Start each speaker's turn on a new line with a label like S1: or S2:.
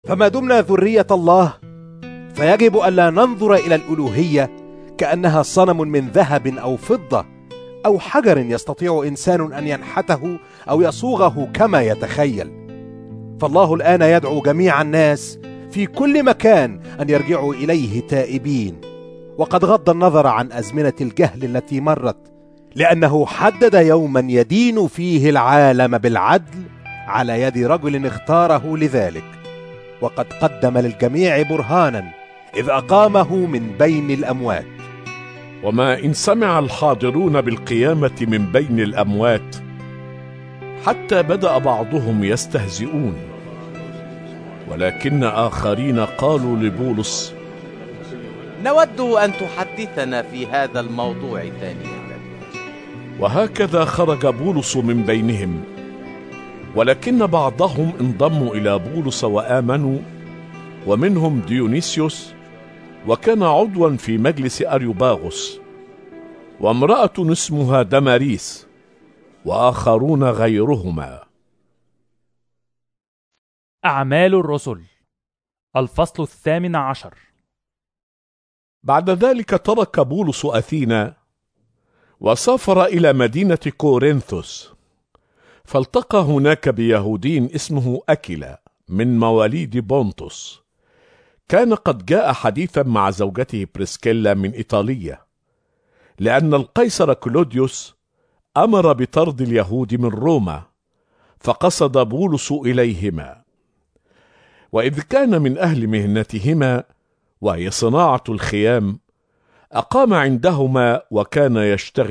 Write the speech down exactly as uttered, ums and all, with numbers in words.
S1: فما دمنا ذرية الله فيجب ألا ننظر إلى الألوهية كأنها صنم من ذهب أو فضة أو حجر يستطيع إنسان أن ينحته أو يصوغه كما يتخيل. فالله الآن يدعو جميع الناس في كل مكان أن يرجعوا إليه تائبين، وقد غض النظر عن أزمنة الجهل التي مرت، لأنه حدد يوما يدين فيه العالم بالعدل على يد رجل اختاره لذلك، وقد قدم للجميع برهانا إذ أقامه من بين الأموات.
S2: وما إن سمع الحاضرون بالقيامة من بين الأموات حتى بدأ بعضهم يستهزئون، ولكن آخرين قالوا لبولس:
S3: نود أن تحدثنا في هذا الموضوع ثانية.
S2: وهكذا خرج بولس من بينهم، ولكن بعضهم انضموا إلى بولس وآمنوا، ومنهم ديونيسيوس وكان عضوا في مجلس أريوباغوس، وامرأة اسمها دماريس، وآخرون غيرهما.
S4: أعمال الرسل الفصل الثامن عشر.
S2: بعد ذلك ترك بولس أثينا وسافر إلى مدينة كورنثوس، فالتقى هناك بيهودي اسمه أكيلا من مواليد بونطس. كان قد جاء حديثا مع زوجته بريسكيلا من إيطاليا، لأن القيصر كلوديوس أمر بطرد اليهود من روما، فقصد بولس إليهما. وإذ كان من أهل مهنتهما وهي صناعة الخيام، أقام عندهما وكان يشتغل